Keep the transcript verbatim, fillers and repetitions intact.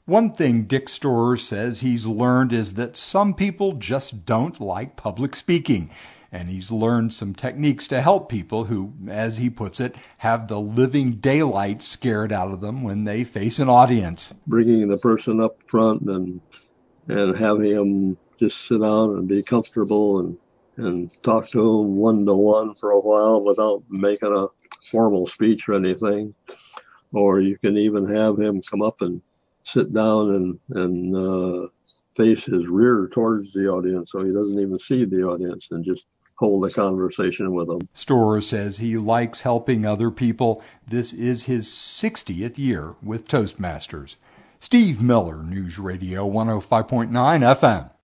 One thing Dick Storer says he's learned is that some people just don't like public speaking. And he's learned some techniques to help people who, as he puts it, have the living daylight scared out of them when they face an audience. Bringing the person up front and and having them just sit down and be comfortable and, and talk to them one-to-one for a while without making a formal speech or anything. Or you can even have him come up and sit down and, and uh, face his rear towards the audience so he doesn't even see the audience, and just hold a conversation with them. Storer says he likes helping other people. This is his sixtieth year with Toastmasters. Steve Miller, News Radio one oh five point nine F M.